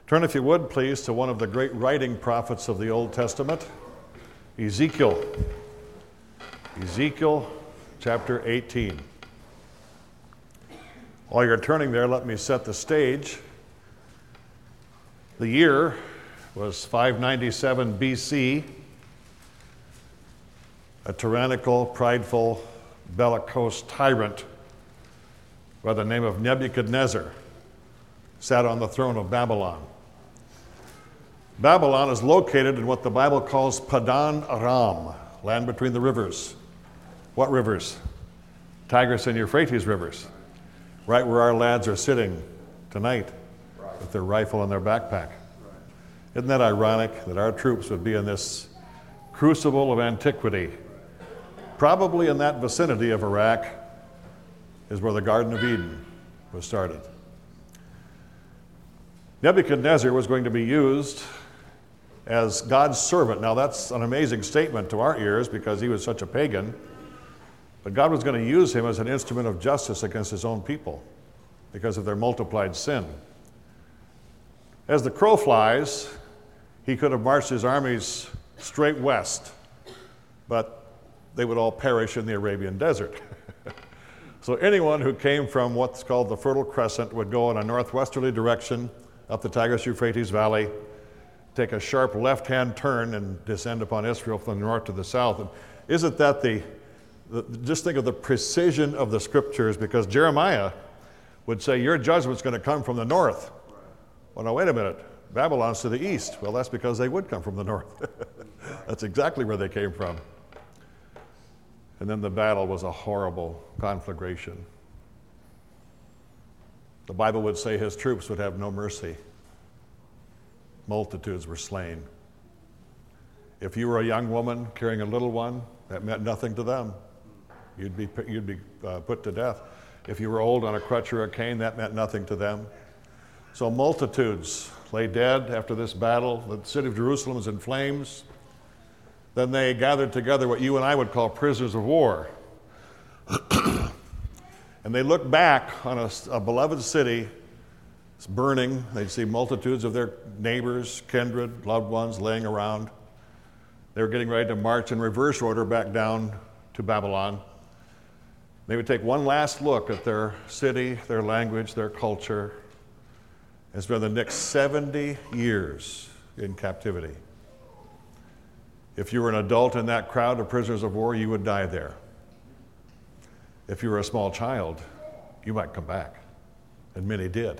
Turn, if you would, please, to one of the great writing prophets of the Old Testament, Ezekiel. Ezekiel chapter 18. While you're turning there, let me set the stage. The year was 597 BC. A tyrannical, prideful, bellicose tyrant by the name of Nebuchadnezzar sat on the throne of Babylon. Babylon is located in what the Bible calls Padan Aram, land between the rivers. What rivers? Tigris and Euphrates rivers, right where our lads are sitting tonight with their rifle in their backpack. Isn't that ironic that our troops would be in this crucible of antiquity? Probably in that vicinity of Iraq is where the Garden of Eden was started. Nebuchadnezzar was going to be used as God's servant. Now that's an amazing statement to our ears because he was such a pagan, but God was going to use him as an instrument of justice against his own people because of their multiplied sin. As the crow flies, he could have marched his armies straight west, but they would all perish in the Arabian desert. So anyone who came from what's called the Fertile Crescent would go in a northwesterly direction up the Tigris-Euphrates Valley, take a sharp left-hand turn and descend upon Israel from the north to the south. And isn't that just think of the precision of the scriptures, because Jeremiah would say, your judgment's going to come from the north. Well, now wait a minute, Babylon's to the east. Well, that's because they would come from the north. That's exactly where they came from. And then the battle was a horrible conflagration. The Bible would say his troops would have no mercy. Multitudes were slain. If you were a young woman carrying a little one, that meant nothing to them. You'd be put to death. If you were old on a crutch or a cane, that meant nothing to them. So multitudes lay dead after this battle. The city of Jerusalem was in flames. Then they gathered together what you and I would call prisoners of war. And they looked back on a beloved city. It's burning. They'd see multitudes of their neighbors, kindred, loved ones laying around. They were getting ready to march in reverse order back down to Babylon. They would take one last look at their city, their language, their culture, and spend the next 70 years in captivity. If you were an adult in that crowd of prisoners of war, you would die there. If you were a small child, you might come back, and many did.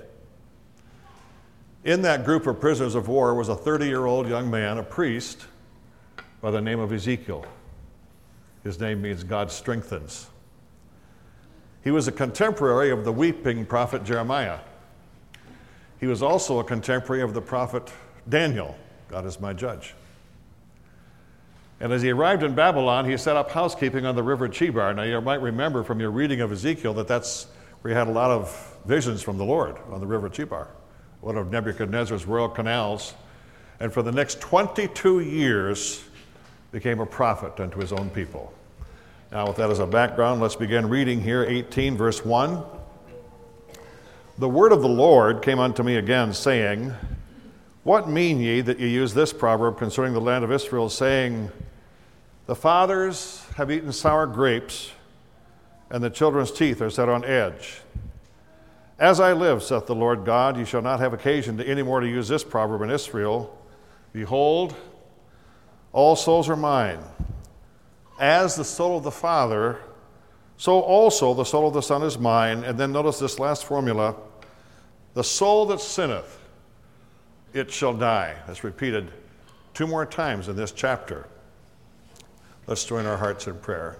In that group of prisoners of war was a 30-year-old young man, a priest, by the name of Ezekiel. His name means God strengthens. He was a contemporary of the weeping prophet Jeremiah. He was also a contemporary of the prophet Daniel. God is my judge. And as he arrived in Babylon, he set up housekeeping on the river Chebar. Now, you might remember from your reading of Ezekiel that's where he had a lot of visions from the Lord, on the river Chebar, one of Nebuchadnezzar's royal canals. And for the next 22 years, became a prophet unto his own people. Now, with that as a background, let's begin reading here, 18, verse 1. The word of the Lord came unto me again, saying, What mean ye that ye use this proverb concerning the land of Israel, saying, The fathers have eaten sour grapes, and the children's teeth are set on edge? As I live, saith the Lord God, ye shall not have occasion to any more to use this proverb in Israel. Behold, all souls are mine. As the soul of the Father, so also the soul of the Son is mine. And then notice this last formula, the soul that sinneth, it shall die. That's repeated 2 more times in this chapter. Let's join our hearts in prayer.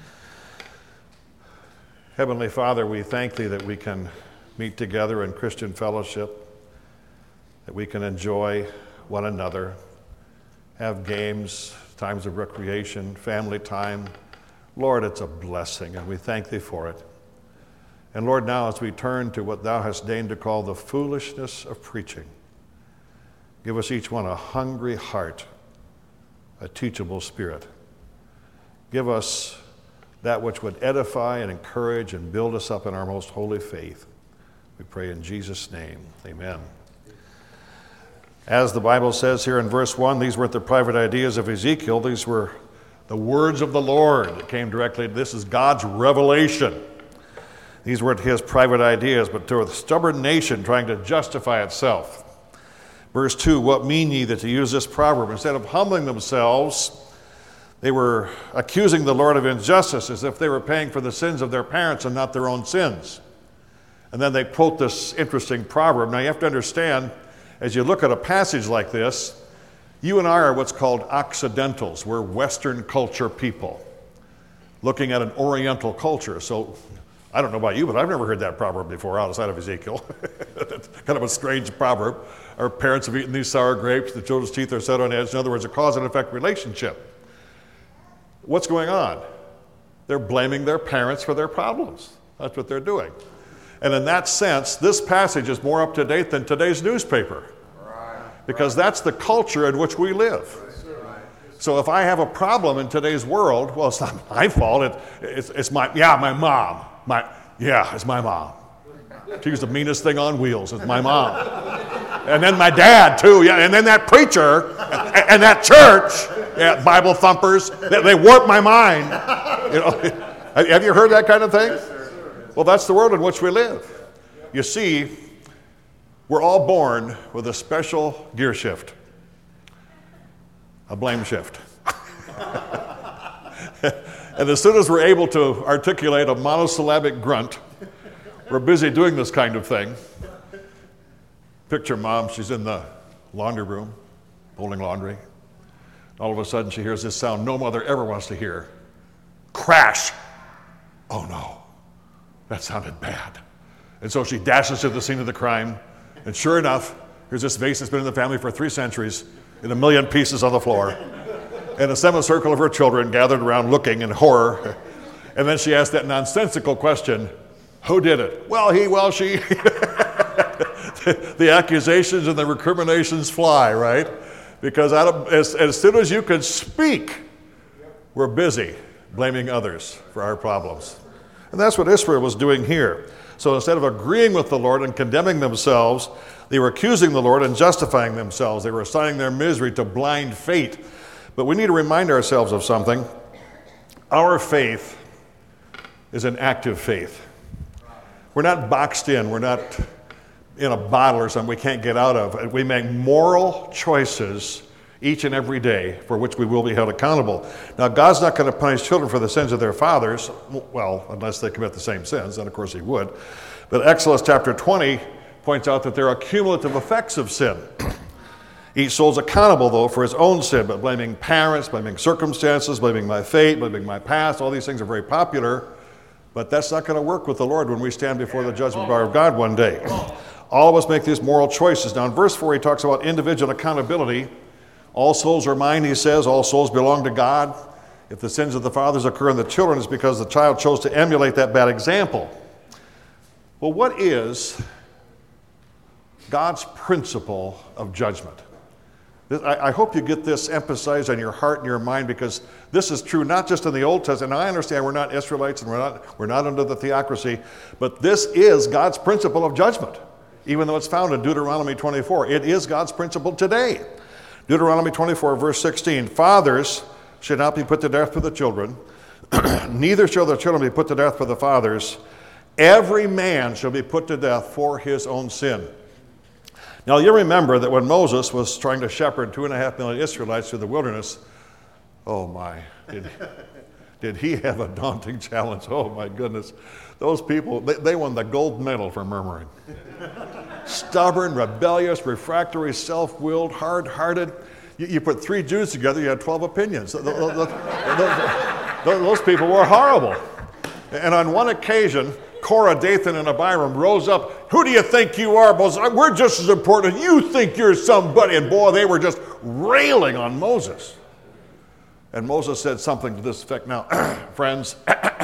Heavenly Father, we thank Thee that we can meet together in Christian fellowship, that we can enjoy one another, have games, times of recreation, family time. Lord, it's a blessing, and we thank Thee for it. And Lord, now as we turn to what Thou hast deigned to call the foolishness of preaching, give us each one a hungry heart, a teachable spirit. Give us that which would edify and encourage and build us up in our most holy faith. We pray in Jesus' name. Amen. As the Bible says here in verse 1, these weren't the private ideas of Ezekiel. These were the words of the Lord that came directly. This is God's revelation. These weren't his private ideas, but to a stubborn nation trying to justify itself. Verse 2, what mean ye that to use this proverb? Instead of humbling themselves, they were accusing the Lord of injustice as if they were paying for the sins of their parents and not their own sins. And then they quote this interesting proverb. Now you have to understand, as you look at a passage like this, you and I are what's called Occidentals. We're Western culture people, looking at an Oriental culture. So I don't know about you, but I've never heard that proverb before outside of Ezekiel. It's kind of a strange proverb. Our parents have eaten these sour grapes, the children's teeth are set on edge. In other words, a cause and effect relationship. What's going on? They're blaming their parents for their problems. That's what they're doing. And in that sense, this passage is more up to date than today's newspaper. Because that's the culture in which we live. So if I have a problem in today's world, well, it's not my fault. It's my mom. It's my mom. She's the meanest thing on wheels. It's my mom. And then my dad, too. Yeah, and then that preacher and that church, Bible thumpers, they warp my mind. Have you heard that kind of thing? Well, that's the world in which we live. You see, we're all born with a special gear shift, a blame shift. And as soon as we're able to articulate a monosyllabic grunt, we're busy doing this kind of thing. Picture mom, she's in the laundry room, folding laundry. All of a sudden she hears this sound no mother ever wants to hear. Crash! Oh no, that sounded bad. And so she dashes to the scene of the crime, and sure enough, here's this vase that's been in the family for 3 centuries in a million pieces on the floor. And a semicircle of her children gathered around looking in horror. And then she asked that nonsensical question, who did it? She. The accusations and the recriminations fly, right? Because as soon as you can speak, we're busy blaming others for our problems. And that's what Israel was doing here. So instead of agreeing with the Lord and condemning themselves, they were accusing the Lord and justifying themselves. They were assigning their misery to blind fate. But we need to remind ourselves of something. Our faith is an active faith. We're not boxed in. We're not in a bottle or something we can't get out of. We make moral choices each and every day for which we will be held accountable. Now, God's not going to punish children for the sins of their fathers, well, unless they commit the same sins, then of course he would. But Exodus chapter 20 points out that there are cumulative effects of sin. Each soul's accountable, though, for his own sin, but blaming parents, blaming circumstances, blaming my fate, blaming my past, all these things are very popular, but that's not going to work with the Lord when we stand before the judgment bar of God one day. All of us make these moral choices. Now, in verse 4, he talks about individual accountability. All souls are mine, he says. All souls belong to God. If the sins of the fathers occur in the children, it's because the child chose to emulate that bad example. Well, what is God's principle of judgment? I hope you get this emphasized on your heart and your mind, because this is true not just in the Old Testament. And I understand we're not Israelites and we're not under the theocracy, but this is God's principle of judgment, even though it's found in Deuteronomy 24. It is God's principle today. Deuteronomy 24, verse 16, fathers should not be put to death for the children, neither shall the children be put to death for the fathers. Every man shall be put to death for his own sin. Now, you remember that when Moses was trying to shepherd 2.5 million Israelites through the wilderness, oh my, did he have a daunting challenge? Oh my goodness. Those people, they won the gold medal for murmuring. Stubborn, rebellious, refractory, self-willed, hard-hearted. You put 3 Jews together, you had 12 opinions. Those people were horrible. And on one occasion, Korah, Dathan, and Abiram rose up. Who do you think you are? We're just as important. You think you're somebody. And boy, they were just railing on Moses. And Moses said something to this effect. Now, friends,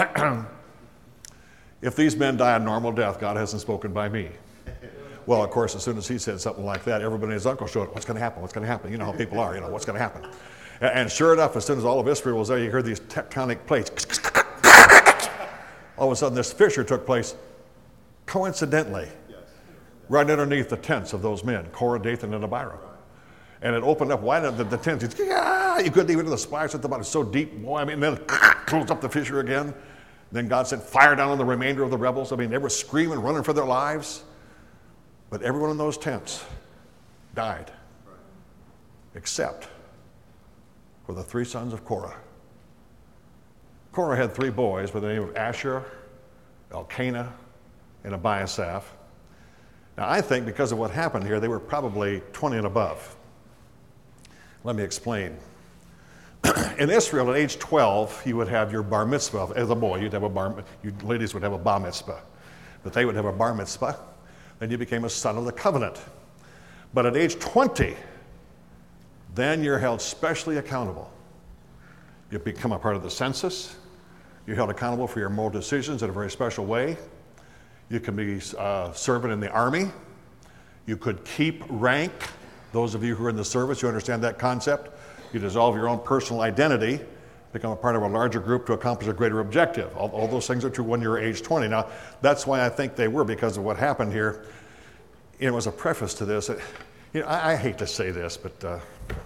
if these men die a normal death, God hasn't spoken by me. Well, of course, as soon as he said something like that, everybody and his uncle showed up. What's going to happen? What's going to happen? You know how people are. You know, what's going to happen? And sure enough, as soon as all of Israel was there, you heard these tectonic plates. All of a sudden, this fissure took place, coincidentally, right underneath the tents of those men, Korah, Dathan, and Abiram. And it opened up wide enough that the tent, you couldn't even do the splash at the bottom. It's so deep. Boy, I mean, then it closed up the fissure again. Then God sent fire down on the remainder of the rebels. I mean, they were screaming, running for their lives. But everyone in those tents died, except for the 3 sons of Korah. Korah had 3 boys by the name of Asher, Elkanah, and Abiasaph. Now, I think because of what happened here, they were probably 20 and above. Let me explain. In Israel, at age 12, you would have your bar mitzvah. As a boy, you ladies would have a bar mitzvah. But they would have a bar mitzvah. Then you became a son of the covenant. But at age 20, then you're held specially accountable. You become a part of the census. You're held accountable for your moral decisions in a very special way. You can be serving in the army. You could keep rank. Those of you who are in the service, you understand that concept. You dissolve your own personal identity, become a part of a larger group to accomplish a greater objective. All those things are true when you're age 20. Now, that's why I think they were, because of what happened here. You know, as a preface to this, you know, I hate to say this, but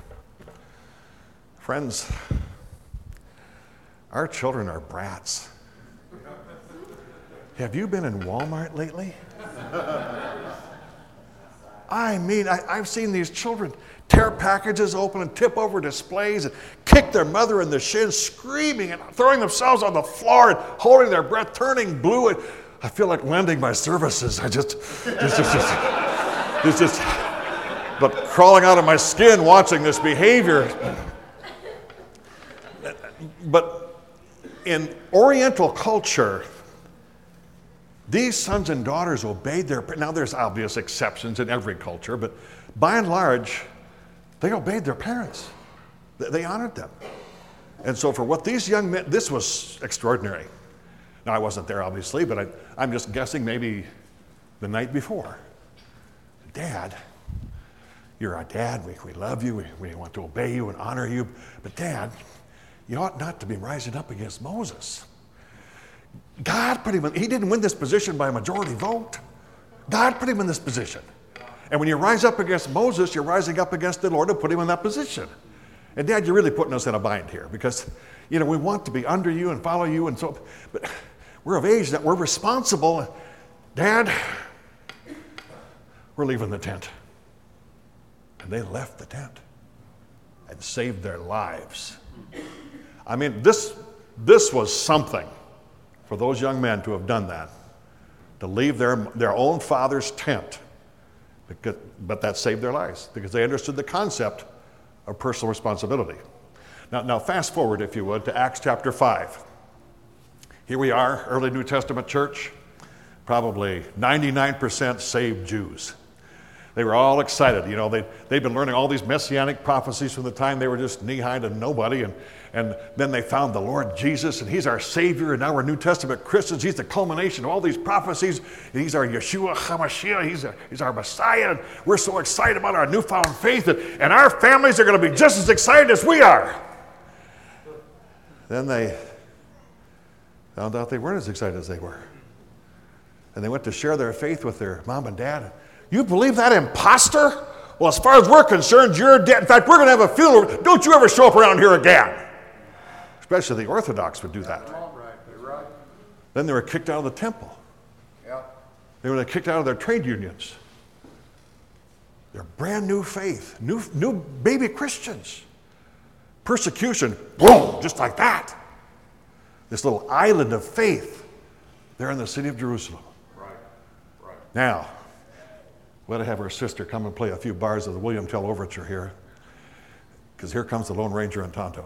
friends, our children are brats. Have you been in Walmart lately? I mean, I've seen these children tear packages open and tip over displays and kick their mother in the shins, screaming and throwing themselves on the floor and holding their breath, turning blue. And I feel like lending my services. It's just, but crawling out of my skin watching this behavior. But in Oriental culture, these sons and daughters obeyed their parents. Now, there's obvious exceptions in every culture, but by and large, they obeyed their parents. They honored them. And so for what these young men, this was extraordinary. Now, I wasn't there, obviously, but I'm just guessing maybe the night before. Dad, you're our dad. We love you. We want to obey you and honor you. But Dad, you ought not to be rising up against Moses. God put him in, he didn't win this position by a majority vote. God put him in this position. And when you rise up against Moses, you're rising up against the Lord who put him in that position. And Dad, you're really putting us in a bind here because, you know, we want to be under you and follow you and so, but we're of age that we're responsible. Dad, we're leaving the tent. And they left the tent and saved their lives. I mean, this was something for those young men to have done that, to leave their own father's tent. But that saved their lives because they understood the concept of personal responsibility. Now fast forward, if you would, to Acts chapter 5. Here we are, early New Testament church, probably 99% saved Jews. They were all excited. You know, they'd been learning all these messianic prophecies from the time they were just knee-high to nobody. And then they found the Lord Jesus, and he's our Savior, and now we're New Testament Christians. He's the culmination of all these prophecies. He's our Yeshua HaMashiach. He's our Messiah. And we're so excited about our newfound faith, and our families are going to be just as excited as we are. Then they found out they weren't as excited as they were. And they went to share their faith with their mom and dad. You believe that imposter? Well, as far as we're concerned, you're dead. In fact, we're going to have a funeral. Don't you ever show up around here again. Especially the Orthodox would do that. Right. Then they were kicked out of the temple. Yeah. They were kicked out of their trade unions. They're brand new faith, new baby Christians. Persecution, boom, just like that. This little island of faith there in the city of Jerusalem. Right. Now, we ought to have our sister come and play a few bars of the William Tell Overture here, because here comes the Lone Ranger and Tonto.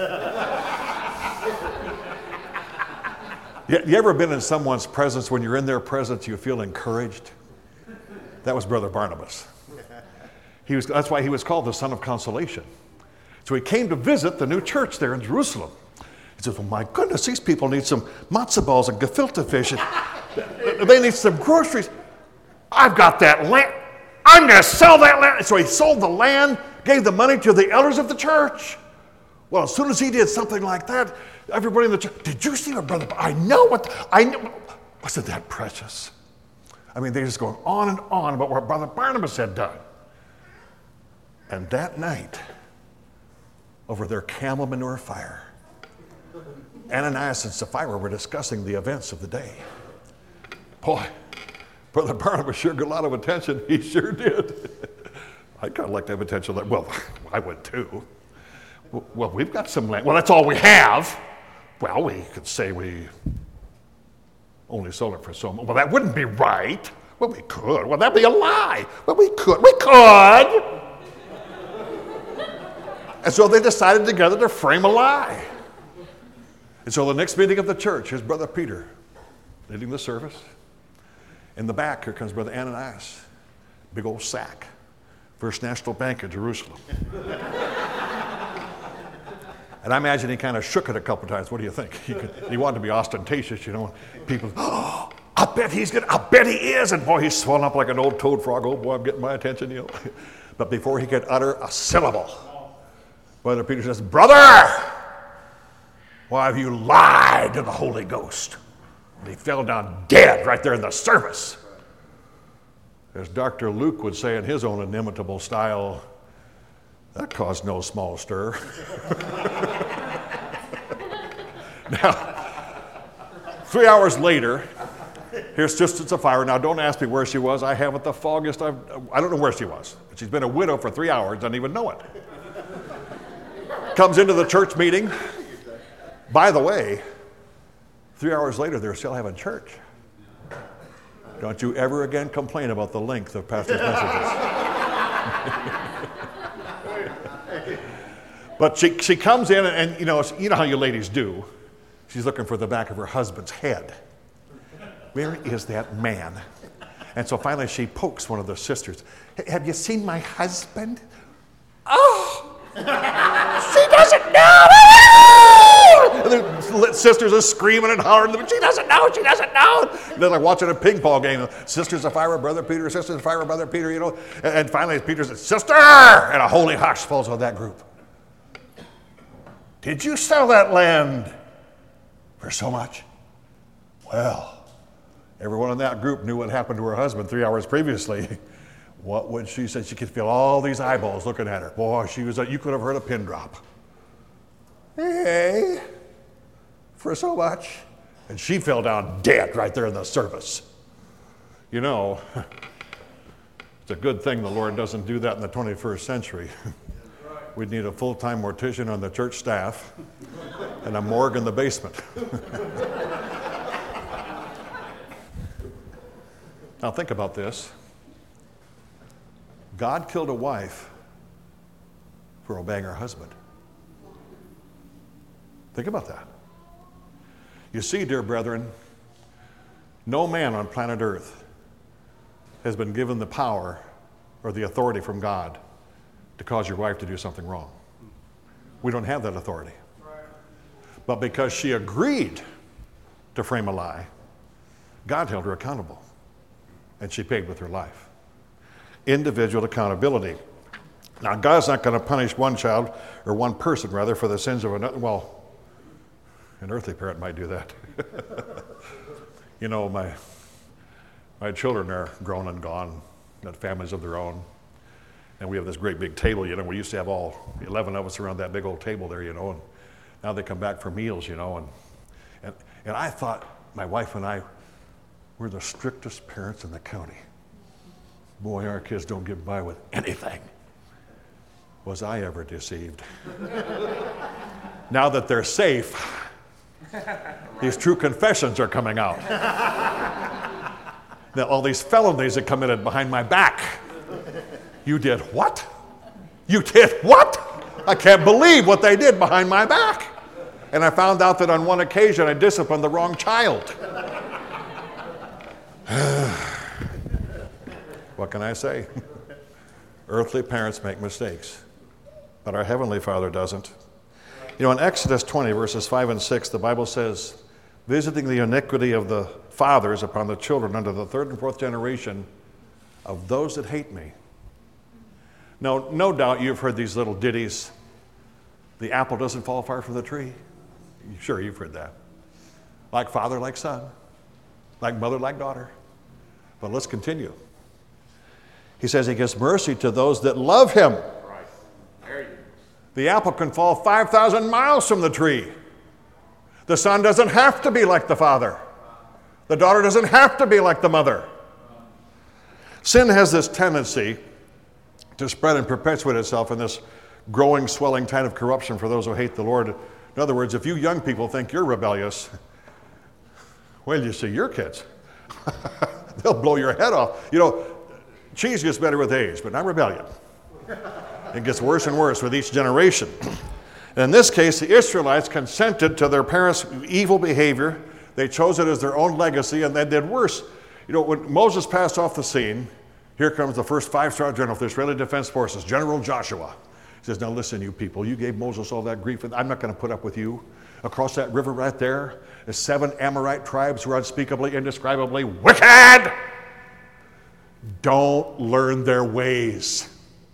You ever been in someone's presence, when you're in their presence, you feel encouraged? That was Brother Barnabas. That's why he was called the Son of Consolation. So he came to visit the new church there in Jerusalem. He says, well, my goodness, these people need some matzo balls and gefilte fish. And they need some groceries. I've got that land. I'm going to sell that land. So he sold the land, gave the money to the elders of the church. Well, as soon as he did something like that, everybody in the church, did you see what Brother, I know. Wasn't that precious? I mean, they're just going on and on about what Brother Barnabas had done. And that night, over their camel manure fire, Ananias and Sapphira were discussing the events of the day. Boy, Brother Barnabas sure got a lot of attention. He sure did. I'd kind of like to have attention. Well, I would too. Well, we've got some land. Well, that's all we have. Well, we could say we only sold it for so much. Well, that wouldn't be right. Well, we could. Well, that'd be a lie. Well, we could. We could. And so they decided together to frame a lie. And so the next meeting of the church, here's Brother Peter leading the service. In the back, here comes Brother Ananias, big old sack, First National Bank in Jerusalem. And I imagine he kind of shook it a couple times. What do you think? He wanted to be ostentatious, you know. People, oh, I bet he is. And boy, he's swollen up like an old toad frog. Oh boy, I'm getting my attention, you know. But before he could utter a syllable, Brother Peter says, brother, why have you lied to the Holy Ghost? And he fell down dead right there in the service. As Dr. Luke would say in his own inimitable style, that caused no small stir. Now, 3 hours later, here's Sister Sapphira. Now, don't ask me where she was. I haven't the foggiest. I don't know where she was. But she's been a widow for 3 hours, doesn't even know it. Comes into the church meeting. By the way, 3 hours later, they're still having church. Don't you ever again complain about the length of pastor's messages. But she comes in, and you know how you ladies do. She's looking for the back of her husband's head. Where is that man? And so finally she pokes one of the sisters. Have you seen my husband? Oh, she doesn't know. And the sisters are screaming and hollering. She doesn't know. She doesn't know. They're like watching a ping pong game. Sister Sapphira, Brother Peter. Sister Sapphira, Brother Peter. You know. And finally Peter says, "Sister!" And a holy hush falls on that group. Did you sell that land for so much? Well, everyone in that group knew what happened to her husband 3 hours previously. What would she say? She could feel all these eyeballs looking at her. Boy, she was. You could have heard a pin drop. Hey, for so much. And she fell down dead right there in the service. You know, it's a good thing the Lord doesn't do that in the 21st century. We'd need a full-time mortician on the church staff and a morgue in the basement. Now think about this. God killed a wife for obeying her husband. Think about that. You see, dear brethren, no man on planet Earth has been given the power or the authority from God to cause your wife to do something wrong. We don't have that authority. But because she agreed to frame a lie, God held her accountable, and she paid with her life. Individual accountability. Now, God's not going to punish one child, or one person rather, for the sins of another. Well, an earthly parent might do that. You know, my children are grown and gone, got families of their own. And we have this great big table, you know. We used to have all 11 of us around that big old table there, you know. And now they come back for meals, you know. And I thought my wife and I were the strictest parents in the county. Boy, our kids don't get by with anything. Was I ever deceived? Now that they're safe, these true confessions are coming out. Now, all these felonies that committed behind my back. You did what? You did what? I can't believe what they did behind my back. And I found out that on one occasion I disciplined the wrong child. What can I say? Earthly parents make mistakes, but our Heavenly Father doesn't. You know, in Exodus 20, verses 5 and 6, the Bible says, visiting the iniquity of the fathers upon the children unto the third and fourth generation of those that hate me. Now, no doubt you've heard these little ditties. The apple doesn't fall far from the tree. Sure, you've heard that. Like father, like son. Like mother, like daughter. But let's continue. He says he gives mercy to those that love him. Right. The apple can fall 5,000 miles from the tree. The son doesn't have to be like the father. The daughter doesn't have to be like the mother. Sin has this tendency to spread and perpetuate itself in this growing, swelling tide of corruption for those who hate the Lord. In other words, if you young people think you're rebellious, wait till you see your kids. They'll blow your head off. You know, cheese gets better with age, but not rebellion. It gets worse and worse with each generation. And in this case, the Israelites consented to their parents' evil behavior. They chose it as their own legacy, and they did worse. You know, when Moses passed off the scene, here comes the first 5-star general of the Israeli Defense Forces, General Joshua. He says, now listen, you people, you gave Moses all that grief, and I'm not going to put up with you. Across that river right there, there's 7 Amorite tribes who are unspeakably, indescribably wicked. Don't learn their ways.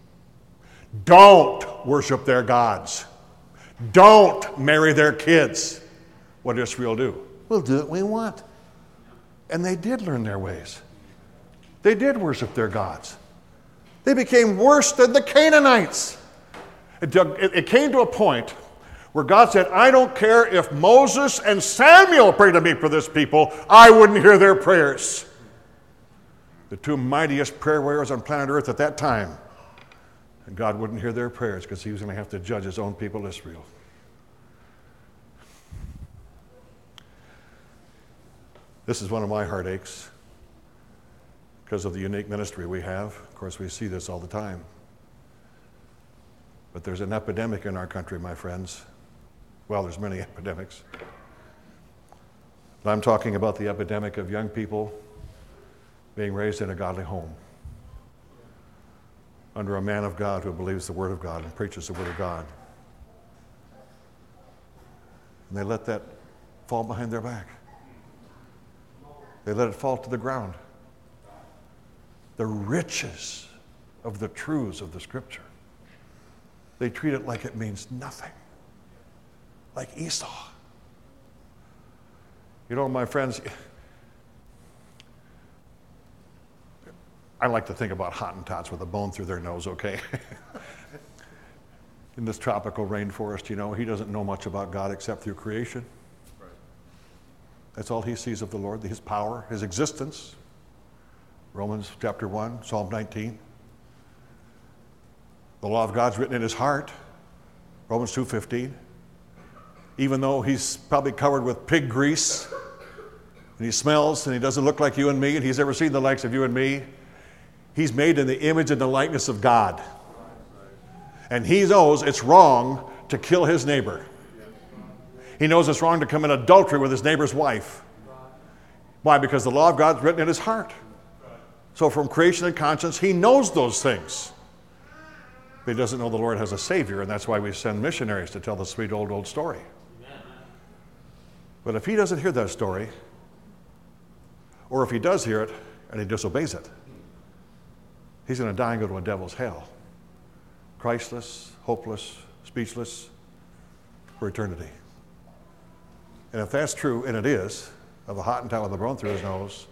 Don't worship their gods. Don't marry their kids. What did Israel do? We'll do what we want. And they did learn their ways. They did worship their gods. They became worse than the Canaanites. It came to a point where God said, I don't care if Moses and Samuel pray to me for this people, I wouldn't hear their prayers. The 2 mightiest prayer warriors on planet Earth at that time. And God wouldn't hear their prayers because he was going to have to judge his own people, Israel. This is one of my heartaches because of the unique ministry we have. Of course, we see this all the time. But there's an epidemic in our country, my friends. Well, there's many epidemics. But I'm talking about the epidemic of young people being raised in a godly home under a man of God who believes the Word of God and preaches the Word of God. And they let that fall behind their back. They let it fall to the ground. The riches of the truths of the Scripture. They treat it like it means nothing. Like Esau. You know, my friends, I like to think about Hottentots with a bone through their nose, okay? In this tropical rainforest, you know, he doesn't know much about God except through creation. Right. That's all he sees of the Lord, his power, his existence. Romans chapter 1, Psalm 19. The law of God's written in his heart. Romans 2:15. Even though he's probably covered with pig grease, and he smells, and he doesn't look like you and me, and he's never seen the likes of you and me, he's made in the image and the likeness of God. And he knows it's wrong to kill his neighbor. He knows it's wrong to commit adultery with his neighbor's wife. Why? Because the law of God's written in his heart. So from creation and conscience, he knows those things. But he doesn't know the Lord has a Savior, and that's why we send missionaries to tell the sweet old story. But if he doesn't hear that story, or if he does hear it and he disobeys it, he's going to die and go to a devil's hell. Christless, hopeless, speechless for eternity. And if that's true, and it is, of a Hottentot with a bone through his nose,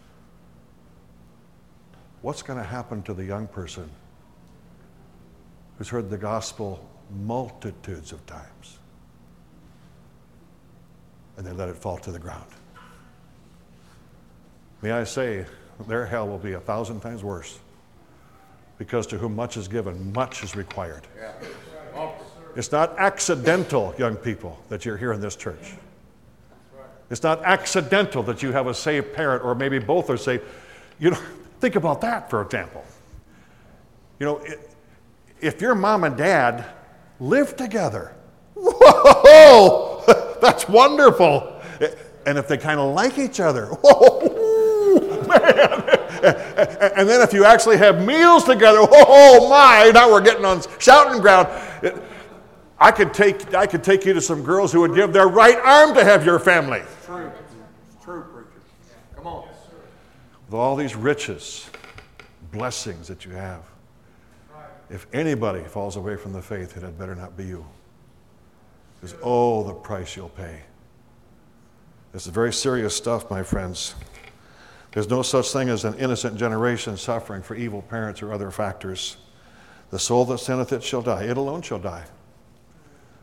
what's going to happen to the young person who's heard the gospel multitudes of times and they let it fall to the ground? May I say, their hell will be 1,000 times worse, because to whom much is given, much is required. Yeah. It's not accidental, young people, that you're here in this church. It's not accidental that you have a saved parent, or maybe both are saved. You know, think about that, for example. You know, if your mom and dad live together, whoa, that's wonderful. And if they kind of like each other, whoa, man. And then if you actually have meals together, oh my, now we're getting on shouting ground. I could take you to some girls who would give their right arm to have your family. It's true. It's true, preacher. Come on. With all these riches, blessings that you have, if anybody falls away from the faith, it had better not be you. Because, oh, the price you'll pay. This is very serious stuff, my friends. There's no such thing as an innocent generation suffering for evil parents or other factors. The soul that sinneth, it shall die. It alone shall die.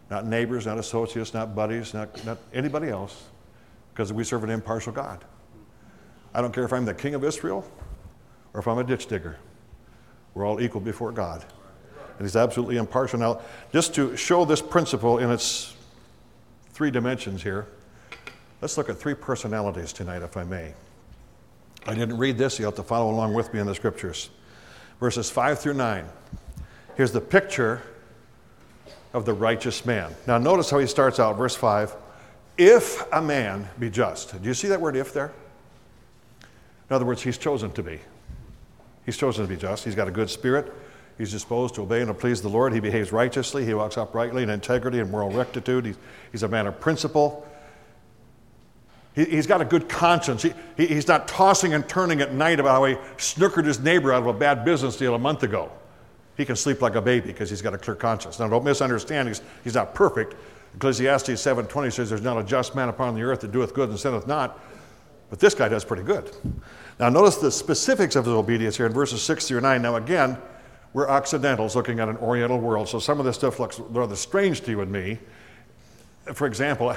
Not neighbors, not associates, not buddies, not anybody else, because we serve an impartial God. I don't care if I'm the king of Israel or if I'm a ditch digger. We're all equal before God. And he's absolutely impartial. Now, just to show this principle in its three dimensions here, let's look at three personalities tonight, if I may. I didn't read this. You'll have to follow along with me in the scriptures. Verses 5 through 9. Here's the picture of the righteous man. Now notice how he starts out, verse 5. If a man be just. Do you see that word if there? In other words, he's chosen to be. He's chosen to be just. He's got a good spirit. He's disposed to obey and to please the Lord. He behaves righteously. He walks uprightly in integrity and moral rectitude. He's a man of principle. He's got a good conscience. He's not tossing and turning at night about how he snookered his neighbor out of a bad business deal a month ago. He can sleep like a baby because he's got a clear conscience. Now, don't misunderstand. He's not perfect. Ecclesiastes 7:20 says, there's not a just man upon the earth that doeth good and sinneth not. But this guy does pretty good. Now, notice the specifics of his obedience here in verses 6 through 9. Now, again, we're Occidentals looking at an Oriental world, so some of this stuff looks rather strange to you and me. For example,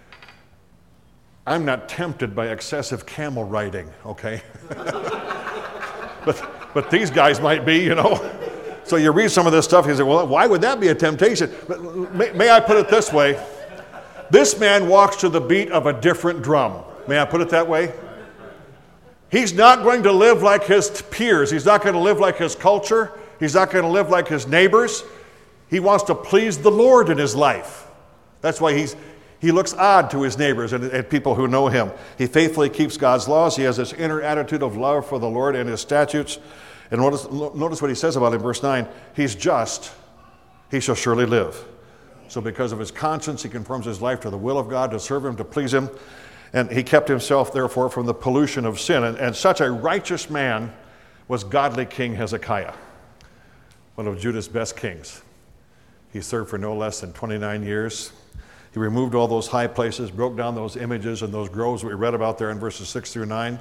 I'm not tempted by excessive camel riding, okay? but these guys might be, you know. So you read some of this stuff, you say, well, why would that be a temptation? But may I put it this way? This man walks to the beat of a different drum. May I put it that way? He's not going to live like his peers. He's not going to live like his culture. He's not going to live like his neighbors. He wants to please the Lord in his life. That's why he looks odd to his neighbors and people who know him. He faithfully keeps God's laws. He has this inner attitude of love for the Lord and his statutes. And notice what he says about it in verse 9. He's just, he shall surely live. So because of his conscience, he conforms his life to the will of God, to serve him, to please him. And he kept himself, therefore, from the pollution of sin. And such a righteous man was godly King Hezekiah, one of Judah's best kings. He served for no less than 29 years. He removed all those high places, broke down those images and those groves we read about there in verses 6 through 9.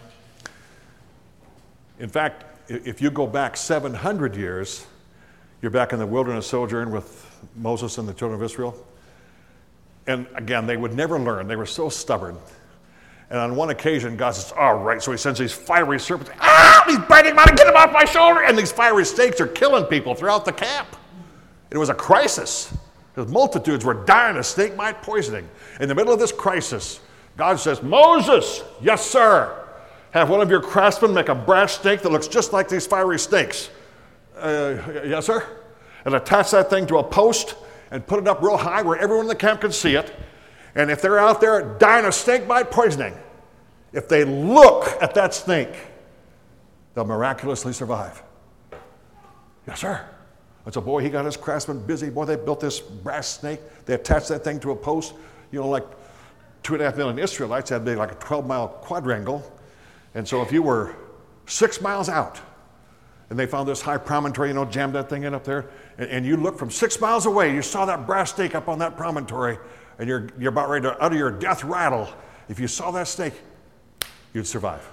In fact, if you go back 700 years, you're back in the wilderness sojourn with Moses and the children of Israel. And again, they would never learn. They were so stubborn. And on one occasion, God says, all right. So he sends these fiery serpents. Ah, he's biting him out and get him off my shoulder. And these fiery snakes are killing people throughout the camp. It was a crisis. Because multitudes were dying of snake bite poisoning. In the middle of this crisis, God says, Moses, yes, sir. Have one of your craftsmen make a brass snake that looks just like these fiery snakes. Yes, sir. And attach that thing to a post and put it up real high where everyone in the camp can see it. And if they're out there dying of snake bite poisoning, if they look at that snake, they'll miraculously survive. Yes, sir. And so, boy, he got his craftsmen busy. Boy, they built this brass snake. They attached that thing to a post. You know, like 2.5 million Israelites had like a 12-mile quadrangle. And so if you were 6 miles out and they found this high promontory, you know, jammed that thing in up there, and you looked from 6 miles away, you saw that brass snake up on that promontory, and you're about ready to utter your death rattle. If you saw that snake, you'd survive.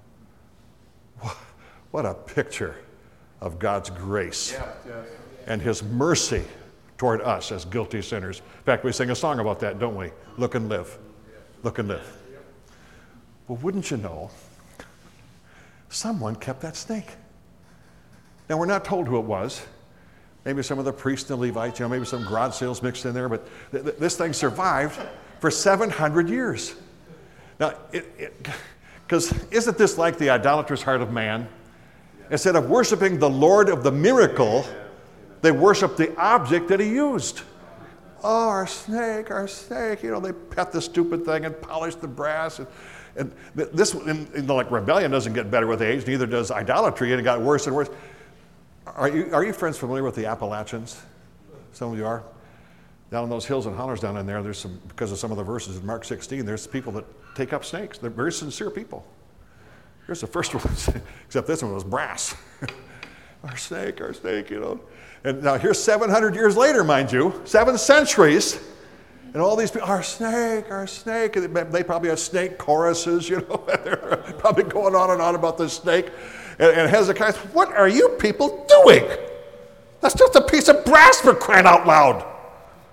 What a picture of God's grace and his mercy toward us as guilty sinners. In fact, we sing a song about that, don't we? Look and live. Look and live. Well, wouldn't you know, someone kept that snake. Now, we're not told who it was. Maybe some of the priests and the Levites, you know, maybe some garage sales mixed in there, but this thing survived for 700 years. Now, because isn't this like the idolatrous heart of man? Instead of worshiping the Lord of the miracle, they worship the object that he used. Oh, our snake, you know, they pet the stupid thing and polish the brass. And this, like rebellion doesn't get better with age, neither does idolatry, and it got worse and worse. Are you friends familiar with the Appalachians? Some of you are. Down in those hills and hollers down in there, there's some, because of some of the verses in Mark 16, there's people that take up snakes. They're very sincere people. Here's the first one, except this one was brass. Our snake, you know. And now here's 700 years later, mind you, 7 centuries, and all these people, our snake, and they probably had snake choruses, you know, they're probably going on and on about this snake. And Hezekiah says, what are you people doing? That's just a piece of brass, for crying out loud.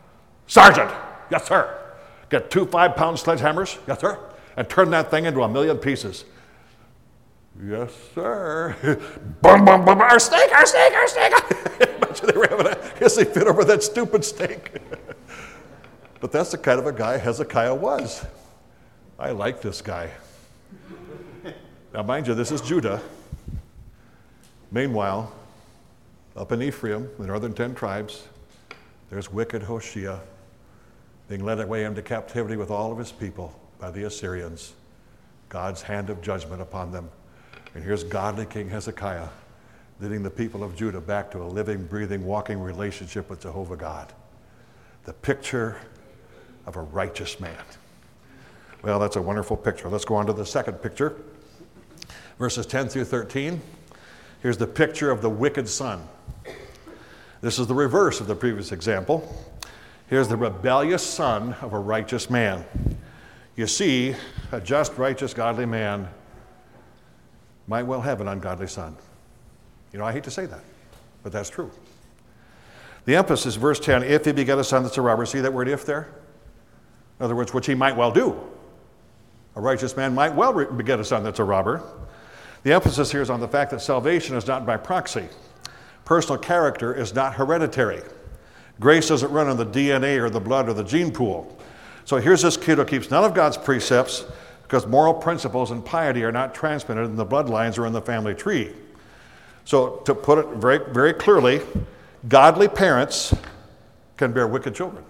Sergeant, yes, sir. Get 2 5-pound sledgehammers, yes, sir, and turn that thing into 1,000,000 pieces. Yes, sir. Boom, boom, boom, our steak, our steak, our steak. Imagine they were having a hissy fit over that stupid steak. But that's the kind of a guy Hezekiah was. I like this guy. Now, mind you, this is Judah. Meanwhile, up in Ephraim, the northern 10 tribes, there's wicked Hoshea being led away into captivity with all of his people by the Assyrians. God's hand of judgment upon them. And here's godly King Hezekiah leading the people of Judah back to a living, breathing, walking relationship with Jehovah God. The picture of a righteous man. Well, that's a wonderful picture. Let's go on to the second picture. Verses 10 through 13. Here's the picture of the wicked son. This is the reverse of the previous example. Here's the rebellious son of a righteous man. You see, a just, righteous, godly man might well have an ungodly son. You know, I hate to say that, but that's true. The emphasis, verse 10, if he beget a son that's a robber. See that word if there? In other words, which he might well do. A righteous man might well beget a son that's a robber. The emphasis here is on the fact that salvation is not by proxy. Personal character is not hereditary. Grace doesn't run on the DNA or the blood or the gene pool. So here's this kid who keeps none of God's precepts because moral principles and piety are not transmitted in the bloodlines or in the family tree. So to put it very, very clearly, godly parents can bear wicked children.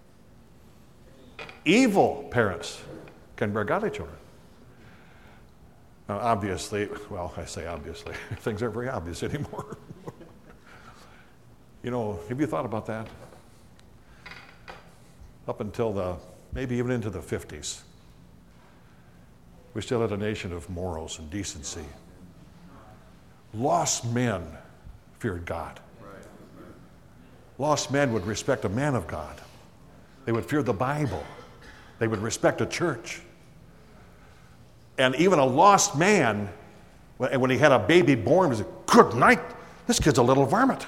Evil parents can bear godly children. Now, obviously, well, I say obviously, things aren't very obvious anymore. You know, have you thought about that? Up until maybe even into the 50s, we still had a nation of morals and decency. Lost men feared God. Lost men would respect a man of God. They would fear the Bible. They would respect a church. And even a lost man, when he had a baby born, was like, good night, this kid's a little varmint.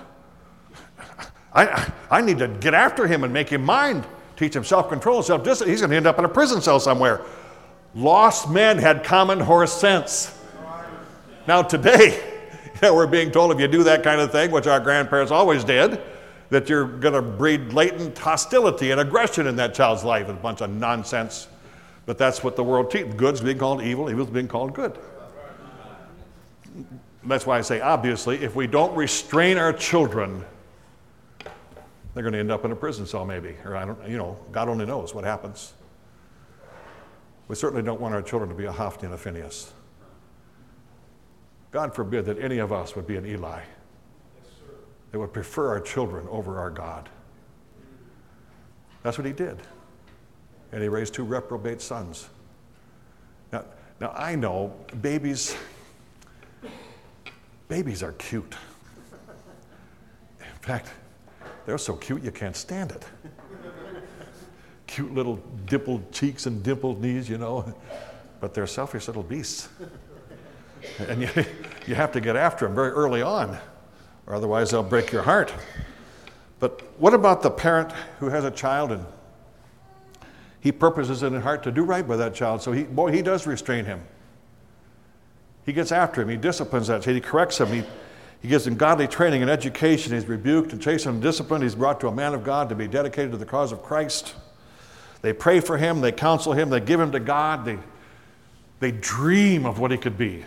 I need to get after him and make him mine, teach him self-control, self-discipline. He's going to end up in a prison cell somewhere. Lost men had common horse sense. Now today, we're being told if you do that kind of thing, which our grandparents always did, that you're going to breed latent hostility and aggression in that child's life. It's a bunch of nonsense. But that's what the world teaches. Good's being called evil, evil's being called good. That's why I say, obviously, if we don't restrain our children, they're going to end up in a prison cell maybe. Or God only knows what happens. We certainly don't want our children to be a Hophni and a Phinehas. God forbid that any of us would be an Eli. That would prefer our children over our God. That's what he did. And he raised 2 reprobate sons. Now I know babies are cute. In fact, they're so cute you can't stand it. Cute little dimpled cheeks and dimpled knees, you know. But they're selfish little beasts. And you have to get after them very early on, or otherwise they'll break your heart. But what about the parent who has a child and he purposes in his heart to do right by that child, so he does restrain him. He gets after him, he disciplines that child, he corrects him, he gives him godly training and education, he's rebuked and chastened and disciplined, he's brought to a man of God to be dedicated to the cause of Christ. They pray for him, they counsel him, they give him to God, they dream of what he could be.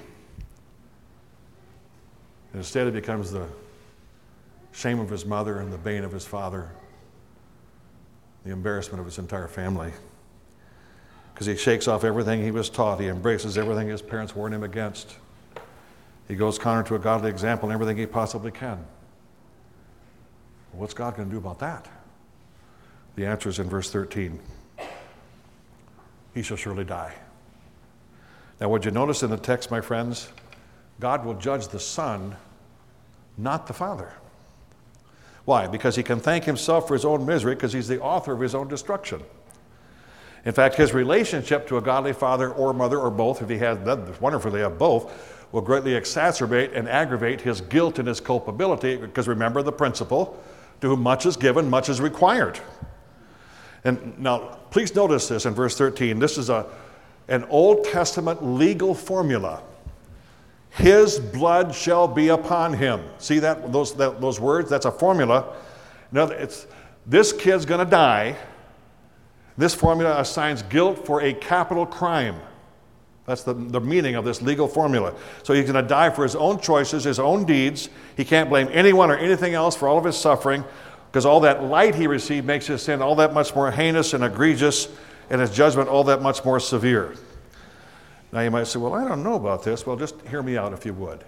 And instead he becomes the shame of his mother and the bane of his father, the embarrassment of his entire family. Because he shakes off everything he was taught. He embraces everything his parents warned him against. He goes counter to a godly example in everything he possibly can. Well, what's God going to do about that? The answer is in verse 13. He shall surely die. Now, would you notice in the text, my friends, God will judge the son, not the father. Why? Because he can thank himself for his own misery because he's the author of his own destruction. In fact, his relationship to a godly father or mother or both, if he has wonderfully have both, will greatly exacerbate and aggravate his guilt and his culpability because remember the principle, to whom much is given, much is required. And now, please notice this in verse 13. This is an Old Testament legal formula. His blood shall be upon him. See those words? That's a formula. Now, this kid's going to die. This formula assigns guilt for a capital crime. That's the meaning of this legal formula. So he's going to die for his own choices, his own deeds. He can't blame anyone or anything else for all of his suffering, because all that light he received makes his sin all that much more heinous and egregious, and his judgment all that much more severe. Now you might say, well, I don't know about this. Well, just hear me out if you would.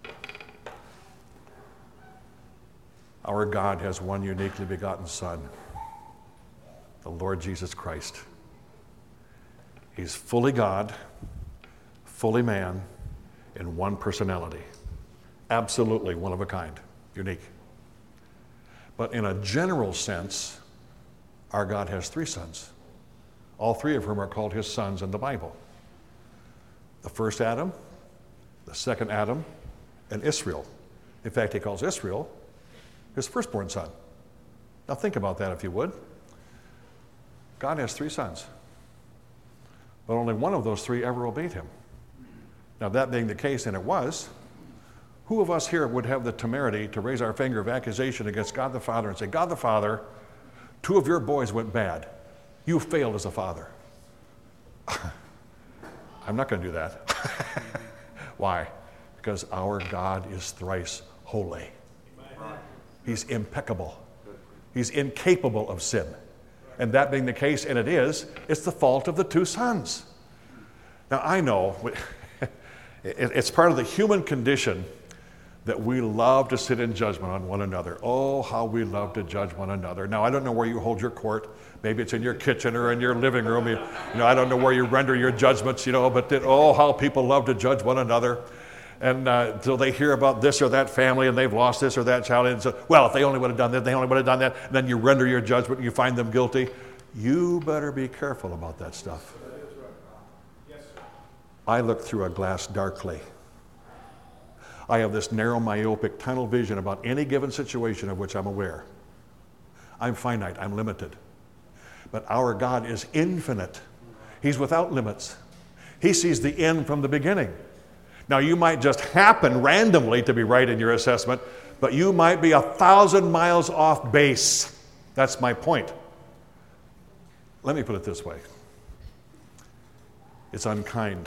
Our God has one uniquely begotten Son, the Lord Jesus Christ. He's fully God, fully man, in one personality. Absolutely one of a kind, unique. But in a general sense, our God has three sons, all three of whom are called his sons in the Bible. The first Adam, the second Adam, and Israel. In fact, he calls Israel his firstborn son. Now think about that if you would. God has three sons, but only one of those three ever obeyed him. Now that being the case, and it was, who of us here would have the temerity to raise our finger of accusation against God the Father and say, God the Father, two of your boys went bad. You failed as a father. I'm not going to do that. Why? Because our God is thrice holy. He's impeccable. He's incapable of sin. And that being the case, and it is, it's the fault of the two sons. Now I know it's part of the human condition that we love to sit in judgment on one another. Oh, how we love to judge one another. Now, I don't know where you hold your court. Maybe it's in your kitchen or in your living room. I don't know where you render your judgments, but oh, how people love to judge one another. And so they hear about this or that family and they've lost this or that child. And so, well, if they only would have done that, they only would have done that. And then you render your judgment and you find them guilty. You better be careful about that stuff. I look through a glass darkly. I have this narrow, myopic, tunnel vision about any given situation of which I'm aware. I'm finite, I'm limited. But our God is infinite. He's without limits. He sees the end from the beginning. Now, you might just happen randomly to be right in your assessment, but you might be 1,000 miles off base. That's my point. Let me put it this way. It's unkind.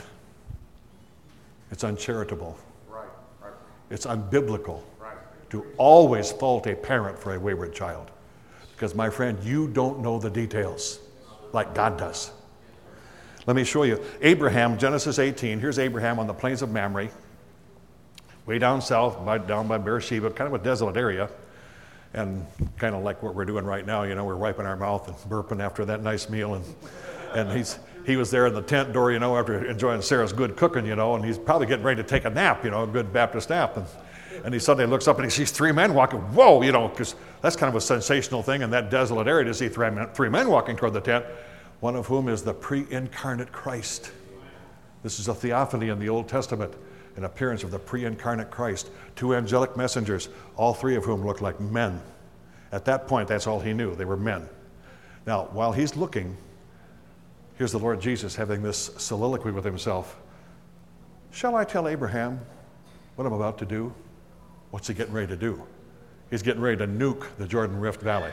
It's uncharitable. It's unbiblical to always fault a parent for a wayward child. Because, my friend, you don't know the details like God does. Let me show you. Abraham, Genesis 18. Here's Abraham on the plains of Mamre, way down south, down by Beersheba, kind of a desolate area. And kind of like what we're doing right now, we're wiping our mouth and burping after that nice meal. And he was there in the tent door, after enjoying Sarah's good cooking, and he's probably getting ready to take a nap, a good Baptist nap. And he suddenly looks up and he sees three men walking. Whoa, because that's kind of a sensational thing in that desolate area to see three men walking toward the tent, one of whom is the pre-incarnate Christ. This is a theophany in the Old Testament, an appearance of the pre-incarnate Christ. Two angelic messengers, all three of whom look like men. At that point, that's all he knew. They were men. Now, while he's looking, here's the Lord Jesus having this soliloquy with himself. Shall I tell Abraham what I'm about to do? What's he getting ready to do? He's getting ready to nuke the Jordan Rift Valley.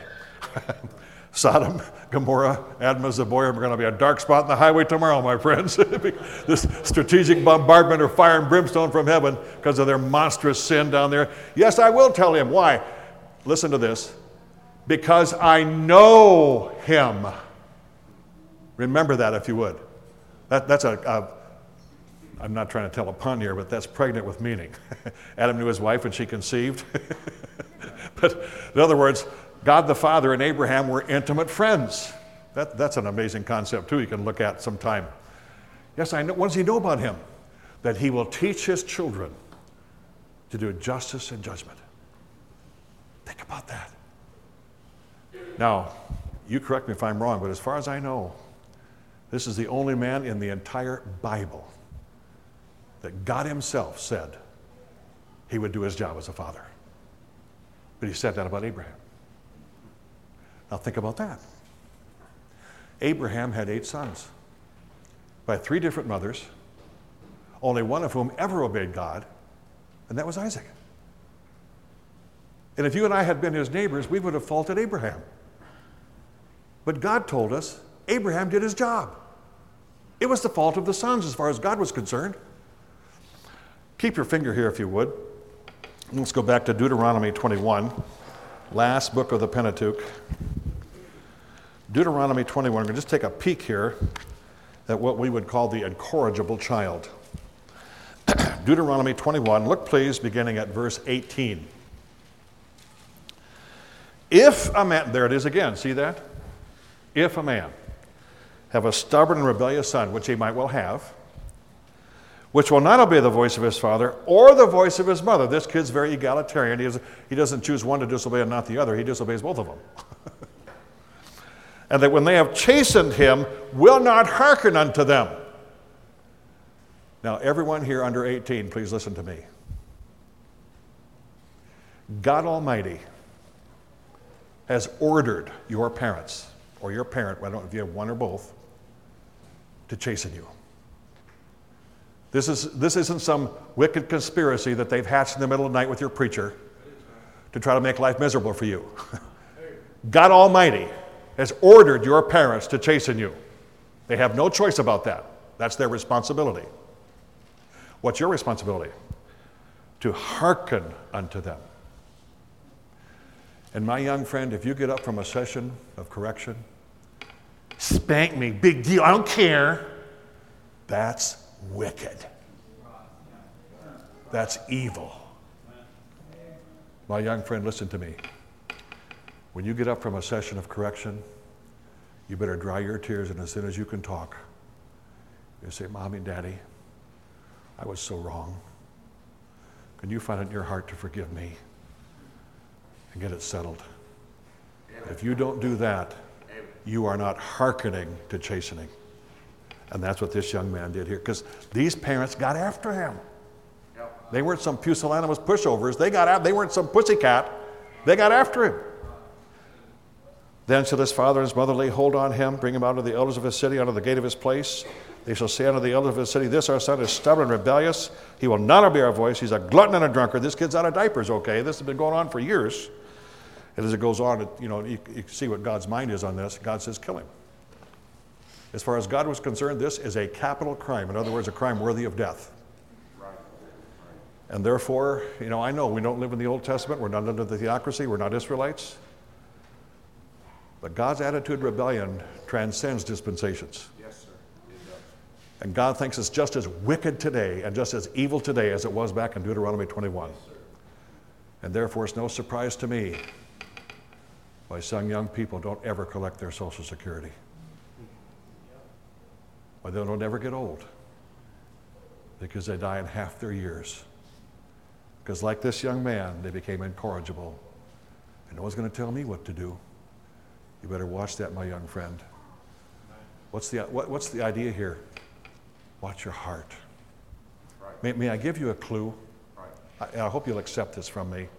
Sodom, Gomorrah, Admah, Zeboim are going to be a dark spot in the highway tomorrow, my friends. This strategic bombardment of fire and brimstone from heaven because of their monstrous sin down there. Yes, I will tell him. Why? Listen to this. Because I know him. Remember that if you would. That's I'm not trying to tell a pun here, but that's pregnant with meaning. Adam knew his wife when she conceived. But in other words, God the Father and Abraham were intimate friends. That's an amazing concept too you can look at sometime. Yes, I know. What does he know about him? That he will teach his children to do justice and judgment. Think about that. Now, you correct me if I'm wrong, but as far as I know, this is the only man in the entire Bible that God himself said he would do his job as a father. But he said that about Abraham. Now think about that. Abraham had 8 sons by 3 different mothers, only one of whom ever obeyed God, and that was Isaac. And if you and I had been his neighbors, we would have faulted Abraham. But God told us Abraham did his job. It was the fault of the sons as far as God was concerned. Keep your finger here if you would. Let's go back to Deuteronomy 21, last book of the Pentateuch. Deuteronomy 21, we're going to just take a peek here at what we would call the incorrigible child. Deuteronomy 21, look please, beginning at verse 18. If a man, there it is again, see that? If a man have a stubborn and rebellious son, which he might well have, which will not obey the voice of his father or the voice of his mother. This kid's very egalitarian. He doesn't choose one to disobey and not the other. He disobeys both of them. And that when they have chastened him, will not hearken unto them. Now, everyone here under 18, please listen to me. God Almighty has ordered your parents, or your parent, I don't know if you have one or both, to chasten you. This isn't some wicked conspiracy that they've hatched in the middle of the night with your preacher to try to make life miserable for you. God Almighty has ordered your parents to chasten you. They have no choice about that. That's their responsibility. What's your responsibility? To hearken unto them. And my young friend, if you get up from a session of correction, spank me, big deal, I don't care. That's wicked. That's evil. My young friend, listen to me. When you get up from a session of correction, you better dry your tears, and as soon as you can talk, you say, Mommy, Daddy, I was so wrong. Can you find it in your heart to forgive me and get it settled? If you don't do that, you are not hearkening to chastening. And that's what this young man did here, because these parents got after him. They weren't some pusillanimous pushovers. They weren't some pussycat. They got after him. Then shall his father and his mother lay hold on him, bring him out of the elders of his city, out of the gate of his place. They shall say unto the elders of his city, this our son is stubborn and rebellious. He will not obey our voice. He's a glutton and a drunkard. This kid's out of diapers, okay? This has been going on for years. And as it goes on, you see what God's mind is on this. God says, kill him. As far as God was concerned, this is a capital crime. In other words, a crime worthy of death. And therefore, I know we don't live in the Old Testament. We're not under the theocracy. We're not Israelites. But God's attitude of rebellion transcends dispensations. Yes, sir. It does. And God thinks it's just as wicked today and just as evil today as it was back in Deuteronomy 21. Yes, and therefore, it's no surprise to me why some young people don't ever collect their Social Security. Why they don't ever get old. Because they die in half their years. Because like this young man, they became incorrigible. And no one's going to tell me what to do. You better watch that, my young friend. What's the idea here? Watch your heart. Right. May I give you a clue? Right. I hope you'll accept this from me.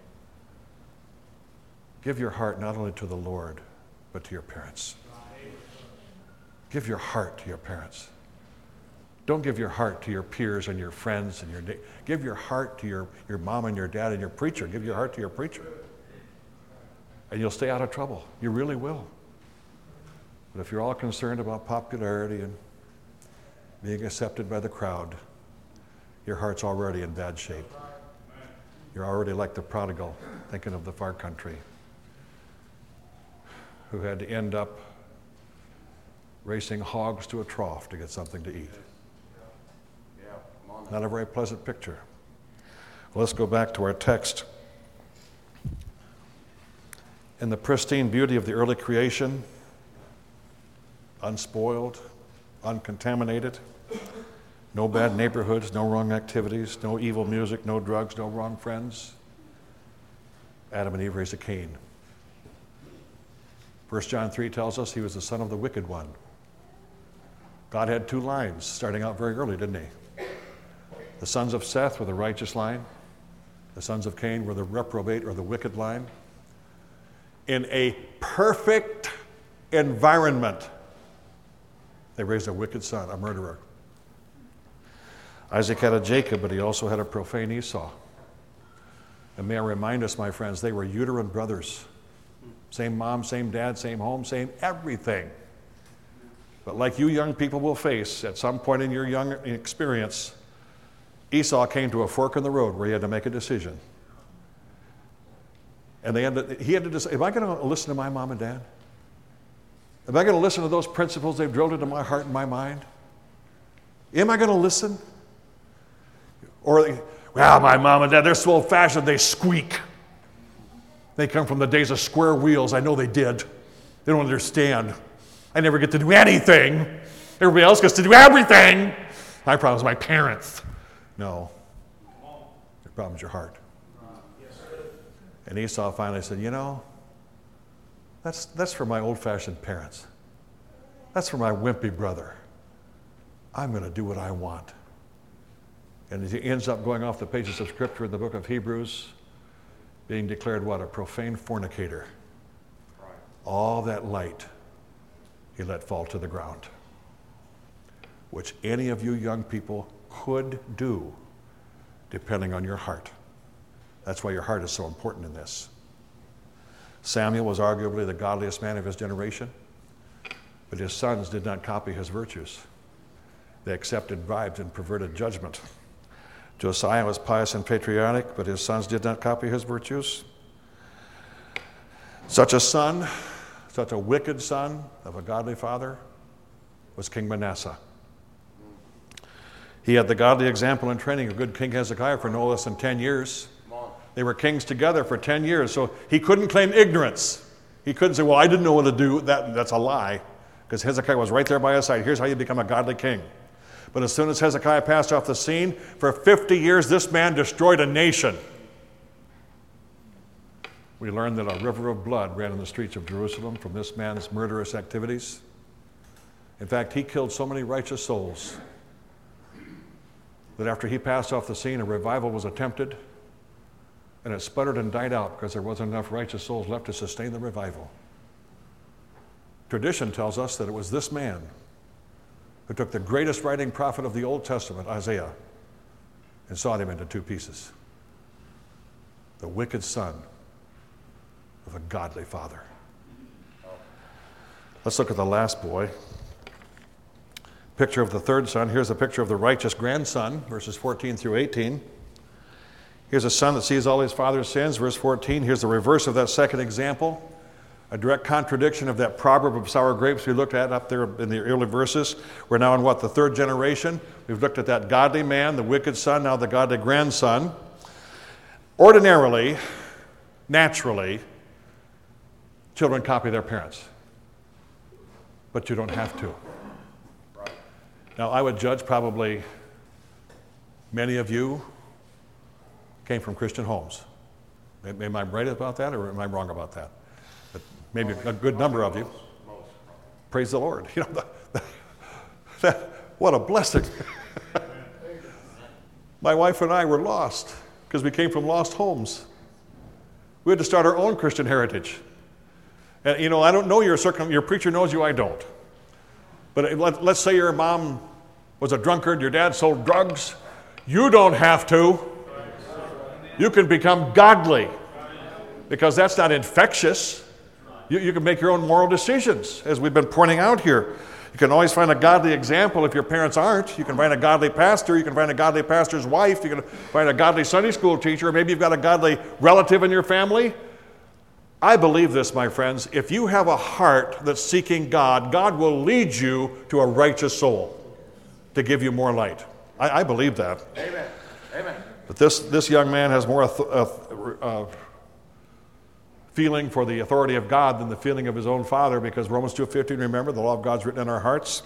Give your heart not only to the Lord, but to your parents. Give your heart to your parents. Don't give your heart to your peers and your friends and give your heart to your mom and your dad and your preacher. Give your heart to your preacher. And you'll stay out of trouble. You really will. But if you're all concerned about popularity and being accepted by the crowd, your heart's already in bad shape. You're already like the prodigal, thinking of the far country, who had to end up racing hogs to a trough to get something to eat. Not a very pleasant picture. Well, let's go back to our text. In the pristine beauty of the early creation, unspoiled, uncontaminated, no bad neighborhoods, no wrong activities, no evil music, no drugs, no wrong friends, Adam and Eve raised a Cain. 1 John 3 tells us he was the son of the wicked one. God had 2 lines starting out very early, didn't he? The sons of Seth were the righteous line. The sons of Cain were the reprobate or the wicked line. In a perfect environment, They raised a wicked son, a murderer. Isaac had a Jacob, but he also had a profane Esau. And may I remind us, my friends, they were uterine brothers. Same mom, same dad, same home, same everything. But like you young people will face at some point in your young experience, Esau came to a fork in the road where he had to make a decision. And he had to decide, am I going to listen to my mom and dad? Am I going to listen to those principles they've drilled into my heart and my mind? Am I going to listen? Or, well, my mom and dad, they're so old-fashioned, they squeak. They come from the days of square wheels. I know they did. They don't understand. I never get to do anything. Everybody else gets to do everything. My problem is my parents. No. Your problem is your heart. And Esau finally said, you know, that's for my old-fashioned parents. That's for my wimpy brother. I'm going to do what I want. And he ends up going off the pages of Scripture in the book of Hebrews, being declared what? A profane fornicator. Right. All that light he let fall to the ground, which any of you young people could do depending on your heart. That's why your heart is so important in this. Samuel was arguably the godliest man of his generation, but his sons did not copy his virtues. They accepted bribes and perverted judgment. Josiah was pious and patriotic, but his sons did not copy his virtues. Such a son, such a wicked son of a godly father was King Manasseh. He had the godly example and training of good King Hezekiah for no less than 10 years. They were kings together for 10 years, so he couldn't claim ignorance. He couldn't say, well, I didn't know what to do. That's a lie, because Hezekiah was right there by his side. Here's how you become a godly king. But as soon as Hezekiah passed off the scene, for 50 years, this man destroyed a nation. We learned that a river of blood ran in the streets of Jerusalem from this man's murderous activities. In fact, he killed so many righteous souls that after he passed off the scene, a revival was attempted, and it sputtered and died out because there wasn't enough righteous souls left to sustain the revival. Tradition tells us that it was this man who took the greatest writing prophet of the Old Testament, Isaiah, and sawed him into two pieces. The wicked son of a godly father. Let's look at the last boy. Picture of the third son. Here's a picture of the righteous grandson, verses 14 through 18. Here's a son that sees all his father's sins, verse 14. Here's the reverse of that second example. A direct contradiction of that proverb of sour grapes we looked at up there in the early verses. We're now in what? The third generation. We've looked at that godly man, the wicked son, now the godly grandson. Ordinarily, naturally, children copy their parents. But you don't have to. Now, I would judge probably many of you came from Christian homes. Am I right about that, or am I wrong about that? But maybe a good number of you. Praise the Lord. You know, what a blessing. My wife and I were lost because we came from lost homes. We had to start our own Christian heritage. And you know, I don't know your preacher knows you, I don't. But let's say your mom was a drunkard, your dad sold drugs. You don't have to. You can become godly because that's not infectious. You can make your own moral decisions, as we've been pointing out here. You can always find a godly example if your parents aren't. You can find a godly pastor. You can find a godly pastor's wife. You can find a godly Sunday school teacher. Or maybe you've got a godly relative in your family. I believe this, my friends. If you have a heart that's seeking God, God will lead you to a righteous soul to give you more light. I believe that. Amen. Amen. But this young man has more feeling for the authority of God than the feeling of his own father, because Romans 2:15, remember, the law of God's written in our hearts.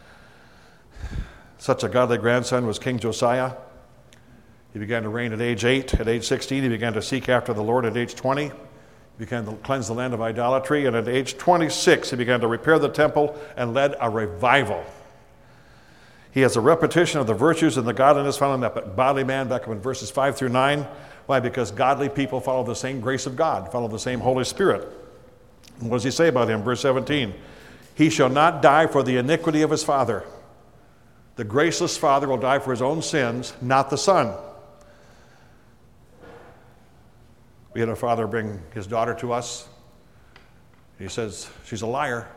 Such a godly grandson was King Josiah. He began to reign at age 8. At age 16, he began to seek after the Lord. At age 20, he began to cleanse the land of idolatry. And at age 26, he began to repair the temple and led a revival. He has a repetition of the virtues and the godliness found in that godly man back up in verses 5 through 9. Why? Because godly people follow the same grace of God, follow the same Holy Spirit. And what does he say about him? Verse 17, He shall not die for the iniquity of his father. The graceless father will die for his own sins, not the son. We had a father bring his daughter to us. He says, she's a liar.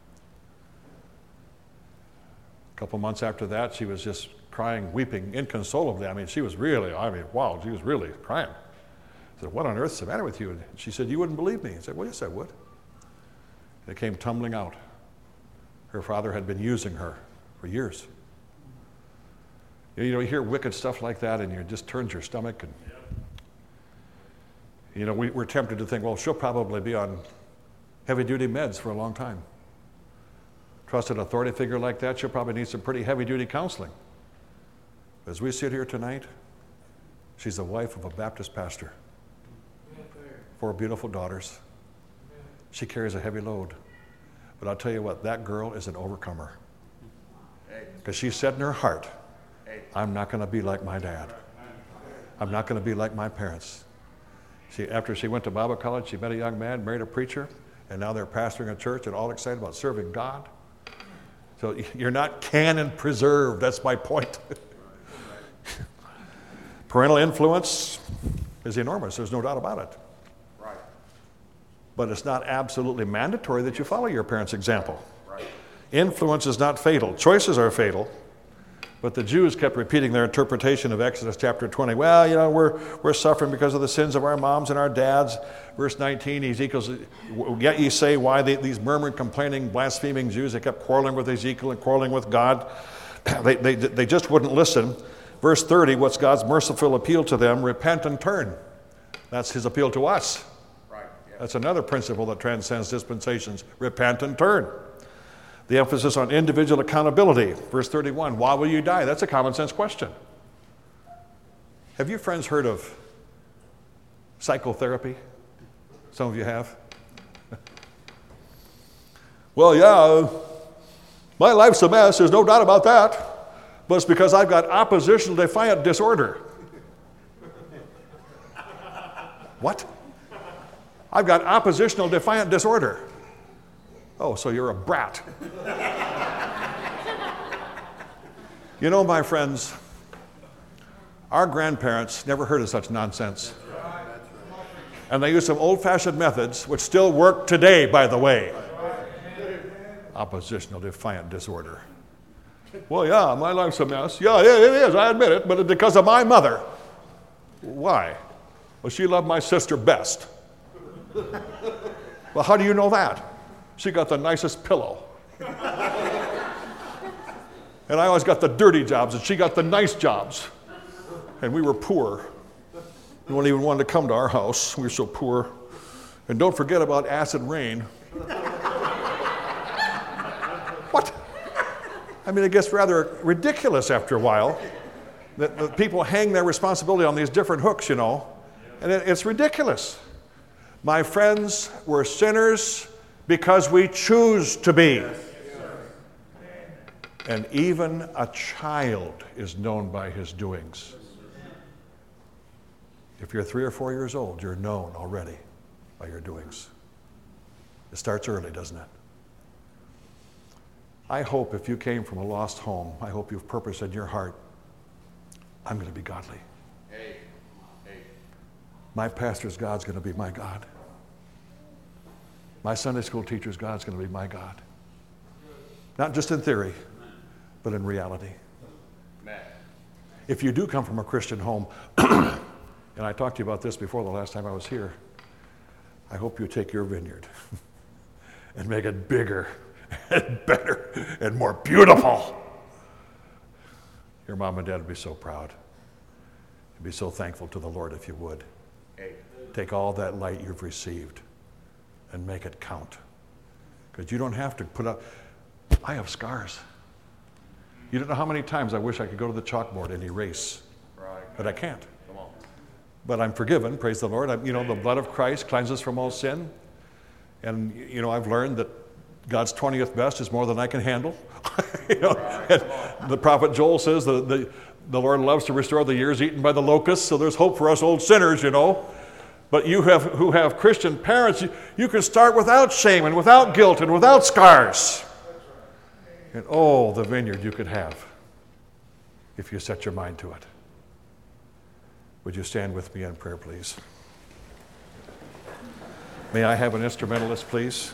A couple months after that, she was just crying, weeping inconsolably. I mean, she was really crying. I said, what on earth's the matter with you? And she said, you wouldn't believe me. I said, well, yes, I would. And it came tumbling out. Her father had been using her for years. You know, you hear wicked stuff like that and it just turns your stomach. And you know, we're tempted to think, well, she'll probably be on heavy-duty meds for a long time. Trust an authority figure like that, she'll probably need some pretty heavy-duty counseling. As we sit here tonight, she's the wife of a Baptist pastor. 4 beautiful daughters. She carries a heavy load. But I'll tell you what, that girl is an overcomer. Because she said in her heart, I'm not going to be like my dad. I'm not going to be like my parents. After she went to Bible college, she met a young man, married a preacher, and now they're pastoring a church and all excited about serving God. So you're not canon preserved, that's my point. Parental influence is enormous, there's no doubt about it. Right. But it's not absolutely mandatory that you follow your parents' example. Right. Influence is not fatal. Choices are fatal. But the Jews kept repeating their interpretation of Exodus chapter 20. Well, you know, we're suffering because of the sins of our moms and our dads. Verse 19, Ezekiel's, yet ye say, why these murmuring, complaining, blaspheming Jews, they kept quarreling with Ezekiel and quarreling with God. They just wouldn't listen. Verse 30, what's God's merciful appeal to them? Repent and turn. That's his appeal to us. Right. Yeah. That's another principle that transcends dispensations. Repent and turn. The emphasis on individual accountability. Verse 31, why will you die? That's a common sense question. Have you friends heard of psychotherapy? Some of you have. Well, yeah, my life's a mess, there's no doubt about that. But it's because I've got oppositional defiant disorder. What? I've got oppositional defiant disorder. Oh, so you're a brat. You know, my friends, our grandparents never heard of such nonsense. And they used some old-fashioned methods, which still work today, by the way. Oppositional defiant disorder. Well, yeah, my life's a mess. Yeah, it is, I admit it, but it's because of my mother. Why? Well, she loved my sister best. Well, how do you know that? She got the nicest pillow. And I always got the dirty jobs, and she got the nice jobs. And we were poor. No one even wanted to come to our house. We were so poor. And don't forget about acid rain. What? I mean, it gets rather ridiculous after a while. That people hang their responsibility on these different hooks, you know. And it's ridiculous. My friends, we're sinners because we choose to be. And even a child is known by his doings. If you're 3 or 4 years old, you're known already by your doings. It starts early, doesn't it? I hope if you came from a lost home, I hope you've purpose in your heart, I'm going to be godly. Hey. My pastor's God's going to be my God. My Sunday school teacher's God's going to be my God. Not just in theory, but in reality. Amen. If you do come from a Christian home, and I talked to you about this before the last time I was here, I hope you take your vineyard and make it bigger and better and more beautiful. Your mom and dad would be so proud. You'd be so thankful to the Lord if you would. Hey. Take all that light you've received and make it count. Because you don't have to put up, I have scars. You don't know how many times I wish I could go to the chalkboard and erase. Right. But I can't. Come on. But I'm forgiven, praise the Lord. The blood of Christ cleanses from all sin. And, I've learned that God's 20th best is more than I can handle. And the prophet Joel says the Lord loves to restore the years eaten by the locusts, so there's hope for us old sinners, But who have Christian parents, you can start without shame and without guilt and without scars. And oh, the vineyard you could have if you set your mind to it. Would you stand with me in prayer, please? May I have an instrumentalist, please?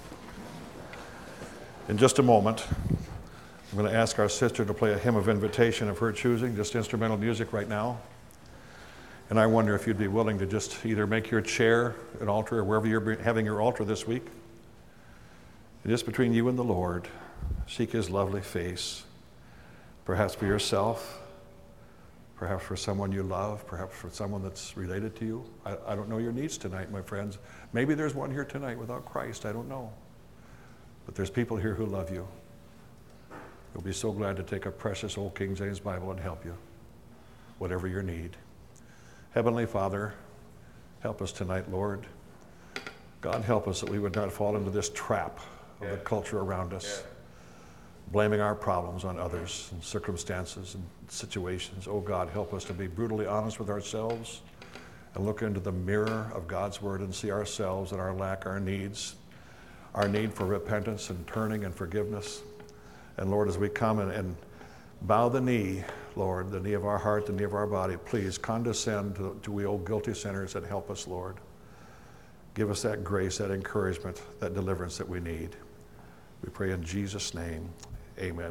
In just a moment, I'm going to ask our sister to play a hymn of invitation of her choosing, just instrumental music right now. And I wonder if you'd be willing to just either make your chair an altar or wherever you're having your altar this week. And just between you and the Lord, seek his lovely face, perhaps for yourself, perhaps for someone you love, perhaps for someone that's related to you. I don't know your needs tonight, my friends. Maybe there's one here tonight without Christ, I don't know. But there's people here who love you. You'll be so glad to take a precious old King James Bible and help you, whatever your need. Heavenly Father, help us tonight, Lord. God, help us that we would not fall into this trap of the culture around us, blaming our problems on others and circumstances and situations. Oh God, help us to be brutally honest with ourselves and look into the mirror of God's Word and see ourselves and our lack, our needs, our need for repentance and turning and forgiveness. And Lord, as we come and bow the knee, Lord, the knee of our heart, the knee of our body, please condescend to we old guilty sinners and help us, Lord. Give us that grace, that encouragement, that deliverance that we need. We pray in Jesus' name, amen.